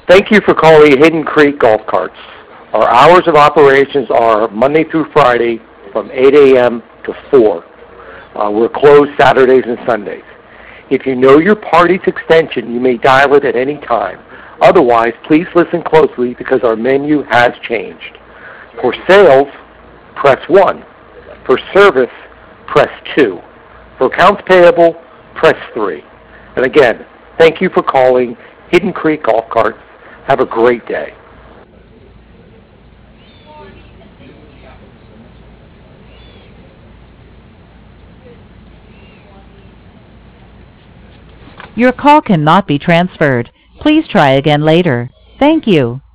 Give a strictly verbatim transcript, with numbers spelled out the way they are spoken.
Thank you for calling Hidden Creek Golf Carts. Our hours of operations are Monday through Friday from eight a.m. to four. Uh, we're closed Saturdays and Sundays. If you know your party's extension, you may dial it at any time. Otherwise, please listen closely because our menu has changed. For sales, press one. For service, press two. For accounts payable, press three. And again, thank you for calling Hidden Creek Golf Carts. Have a great day. Your call cannot be transferred. Please try again later. Thank you.